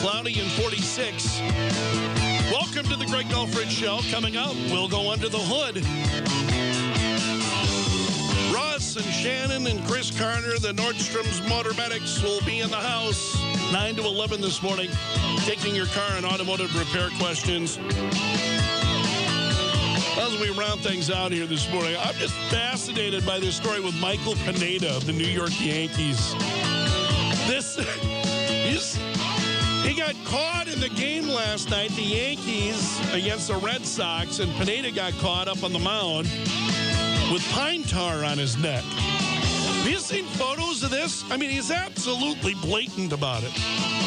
Cloudy and 46. Welcome to the Greg Dolfridge Show. Coming up, we'll go under the hood. Russ and Shannon and Chris Carter, the Nordstrom's Motor Medics, will be in the house 9 to 11 this morning, taking your car and automotive repair questions. As we round things out here this morning, I'm just fascinated by this story with Michael Pineda of the New York Yankees. He got caught in the game last night, the Yankees against the Red Sox, and Pineda got caught up on the mound with pine tar on his neck. Have you seen photos of this? I mean, he's absolutely blatant about it.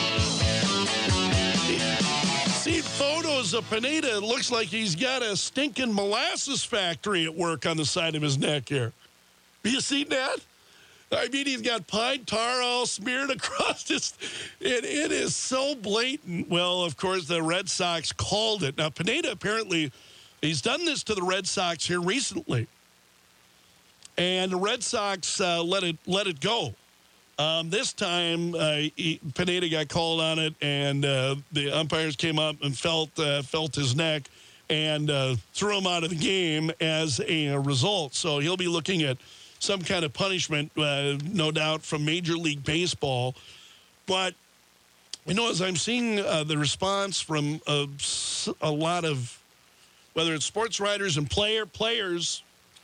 See photos of Pineda, it looks like he's got a stinking molasses factory at work on the side of his neck here. Have you seen that? I mean, he's got pine tar all smeared across his... It is so blatant. Well, of course, the Red Sox called it. Now, Pineda apparently, he's done this to the Red Sox here recently. And the Red Sox let it go. This time, Pineda got called on it, and the umpires came up and felt his neck and threw him out of the game as a result. So he'll be looking at some kind of punishment, no doubt, from Major League Baseball. But, as I'm seeing the response from a lot of, whether it's sports writers and players,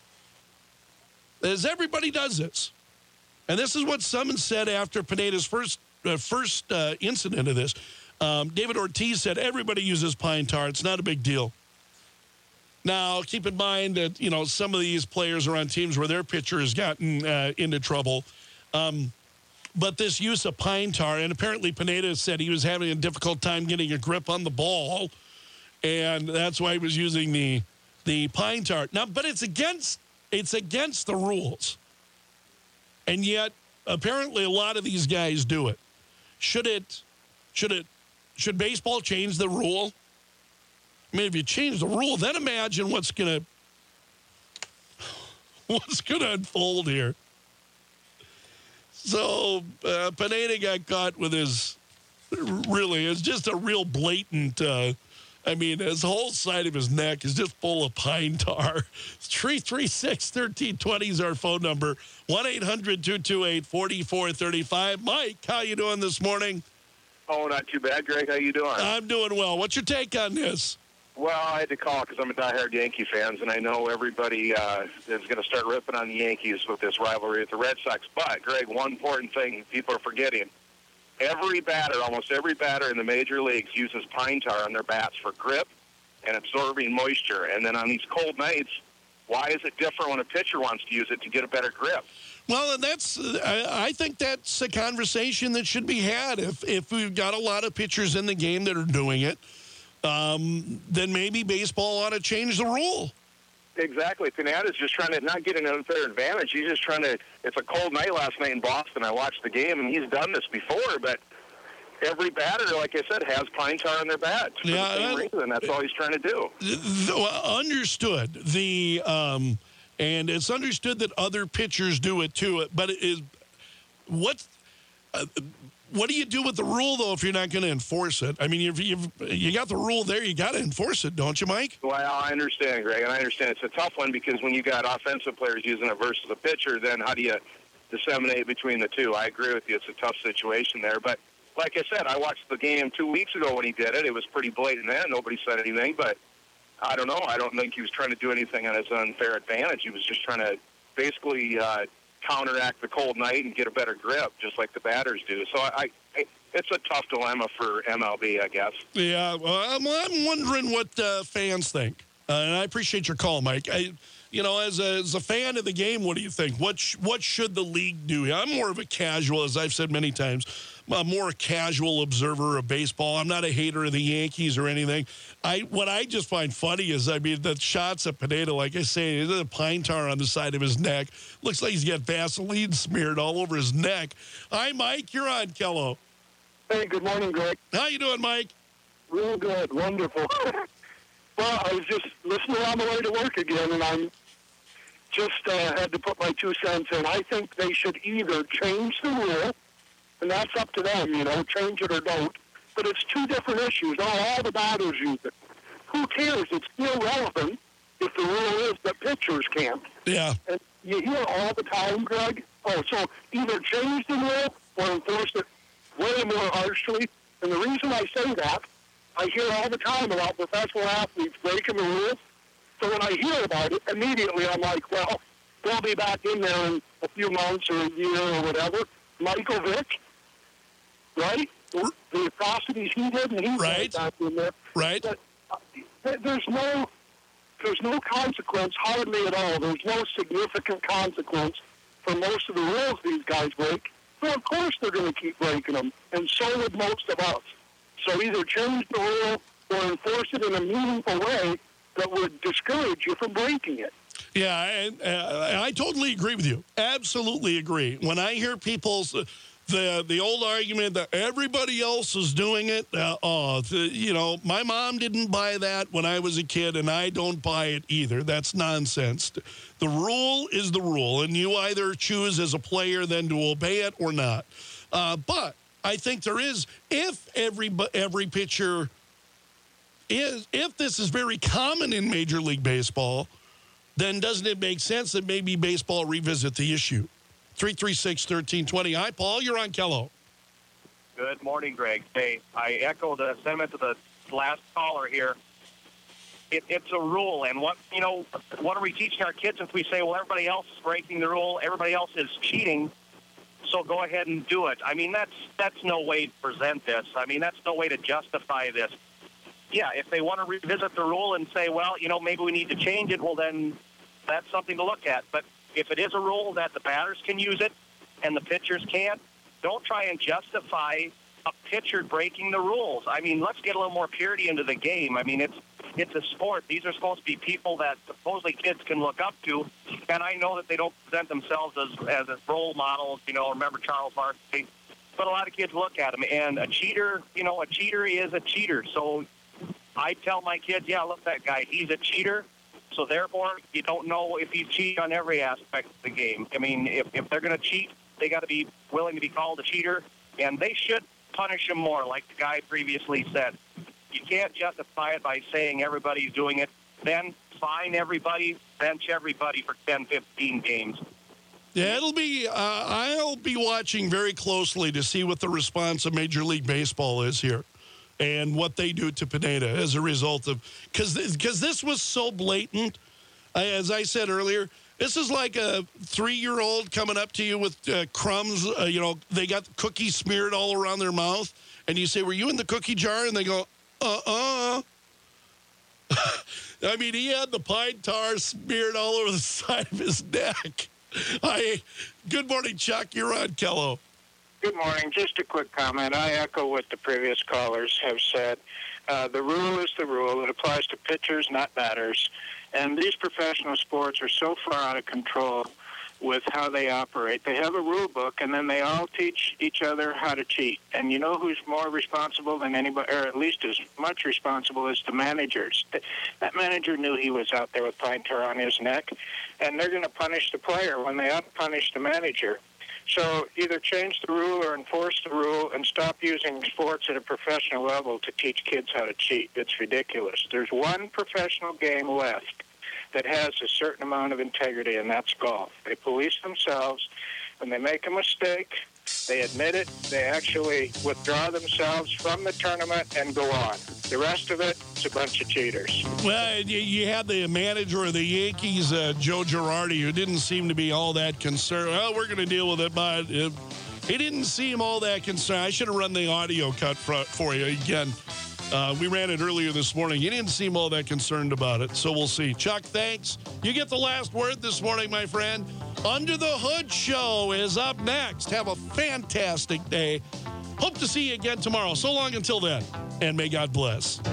is everybody does this. And this is what someone said after Pineda's first incident of this. David Ortiz said, everybody uses pine tar. It's not a big deal. Now, keep in mind that, some of these players are on teams where their pitcher has gotten into trouble. But this use of pine tar, and apparently Pineda said he was having a difficult time getting a grip on the ball, and that's why he was using the pine tar. Now, but it's against the rules. And yet, apparently a lot of these guys do it. Should baseball change the rule? I mean, if you change the rule, then imagine what's gonna unfold here. So Pineda got caught with it's just a real blatant. His whole side of his neck is just full of pine tar. 336-1320 is our phone number. 1-800-228-4435. Mike, how you doing this morning? Oh, not too bad, Greg. How you doing? I'm doing well. What's your take on this? Well, I had to call because I'm a diehard Yankee fan, and I know everybody is going to start ripping on the Yankees with this rivalry with the Red Sox. But, Greg, one important thing people are forgetting. Almost every batter in the major leagues uses pine tar on their bats for grip and absorbing moisture. And then on these cold nights, why is it different when a pitcher wants to use it to get a better grip? Well, and I think that's a conversation that should be had. If we've got a lot of pitchers in the game that are doing it, then maybe baseball ought to change the rule. Exactly. Pineda's just trying to not get an unfair advantage. He's just trying to. It's a cold night last night in Boston. I watched the game, and he's done this before. But every batter, like I said, has pine tar on their bat for the same reason. That's all he's trying to do. Understood. And it's understood that other pitchers do it too. But what do you do with the rule, though, if you're not going to enforce it? I mean, you got the rule there. You got to enforce it, don't you, Mike? Well, I understand, Greg, and I understand it's a tough one because when you got offensive players using it versus a pitcher, then how do you disseminate between the two? I agree with you. It's a tough situation there. But like I said, I watched the game 2 weeks ago when he did it. It was pretty blatant then. Nobody said anything. But I don't know. I don't think he was trying to do anything on his unfair advantage. He was just trying to basically counteract the cold night and get a better grip, just like the batters do. So it's a tough dilemma for MLB, I guess. Yeah, well, I'm wondering what fans think. And I appreciate your call, Mike. As a fan of the game, what do you think? What should the league do? I'm more of a casual, as I've said many times, more a casual observer of baseball. I'm not a hater of the Yankees or anything. What I just find funny is, the shots of Pineda, like I say, the pine tar on the side of his neck. Looks like he's got Vaseline smeared all over his neck. Hi, Mike. You're on, Kello. Hey, good morning, Greg. How you doing, Mike? Real good. Wonderful. Well, I was just listening on the way to work again, and I'm just had to put my 2 cents in. I think they should either change the rule, and that's up to them, change it or don't. but it's two different issues. All the batters use it. Who cares? It's irrelevant if the rule is that pitchers can't. Yeah. And you hear all the time, Greg, so either change the rule or enforce it way more harshly. And the reason I say that, I hear all the time about professional athletes breaking the rules. So when I hear about it, immediately I'm like, well, they'll be back in there in a few months or a year or whatever. Michael Vick, right? The atrocities he did, and he's right back in there. Right. But there's no consequence, hardly at all. There's no significant consequence for most of the rules these guys break. So of course they're going to keep breaking them, and so would most of us. So either change the rule or enforce it in a meaningful way that would discourage you from breaking it. Yeah, and I totally agree with you. Absolutely agree. When I hear people's the old argument that everybody else is doing it, my mom didn't buy that when I was a kid, and I don't buy it either. That's nonsense. The rule is the rule, and you either choose as a player then to obey it or not. But I think there is, if every pitcher is, if this is very common in Major League Baseball, then doesn't it make sense that maybe baseball revisit the issue? 336-1320. Hi, Paul. You're on Kello. Good morning, Greg. Hey, I echo the sentiment of the last caller here. It's a rule, and what are we teaching our kids if we say, well, everybody else is breaking the rule, everybody else is cheating, so go ahead and do it? I mean, that's no way to present this. I mean, that's no way to justify this. Yeah, if they want to revisit the rule and say, well, maybe we need to change it, well, then that's something to look at. But if it is a rule that the batters can use it and the pitchers can't, don't try and justify a pitcher breaking the rules. I mean, let's get a little more purity into the game. I mean, it's a sport. These are supposed to be people that supposedly kids can look up to, and I know that they don't present themselves as role models. Remember Charles Barkley? But a lot of kids look at him, and a cheater is a cheater. So I tell my kids, yeah, look, that guy, he's a cheater. So therefore, you don't know if he's cheating on every aspect of the game. I mean, if they're going to cheat, they got to be willing to be called a cheater, and they should punish him more, like the guy previously said. You can't justify it by saying everybody's doing it. Then fine everybody, bench everybody for 10, 15 games. Yeah, I'll be watching very closely to see what the response of Major League Baseball is here and what they do to Pineda as a result of, because this was so blatant. As I said earlier, this is like a 3-year-old coming up to you with crumbs. They got cookies smeared all around their mouth, and you say, "Were you in the cookie jar?" And they go, I mean, he had the pine tar smeared all over the side of his neck. Good morning, Chuck. You're on Kello. Good morning. Just a quick comment. I echo what the previous callers have said. The rule is the rule. It applies to pitchers, not batters. And these professional sports are so far out of control with how they operate. They have a rule book, and then they all teach each other how to cheat. And you know who's more responsible than anybody, or at least as much responsible as the managers. That manager knew he was out there with pine tar on his neck, and they're going to punish the player when they ought to punish the manager. So either change the rule or enforce the rule and stop using sports at a professional level to teach kids how to cheat. It's ridiculous. There's one professional game left that has a certain amount of integrity, and that's golf. They police themselves. When they make a mistake, they admit it. They actually withdraw themselves from the tournament and go on. The rest of it, it's a bunch of cheaters. Well, you had the manager of the Yankees, Joe Girardi, who didn't seem to be all that concerned. Well, we're going to deal with it, but he didn't seem all that concerned. I should have run the audio cut for you again. We ran it earlier this morning. He didn't seem all that concerned about it, so we'll see. Chuck, thanks. You get the last word this morning, my friend. Under the Hood Show is up next. Have a fantastic day. Hope to see you again tomorrow. So long until then, and may God bless.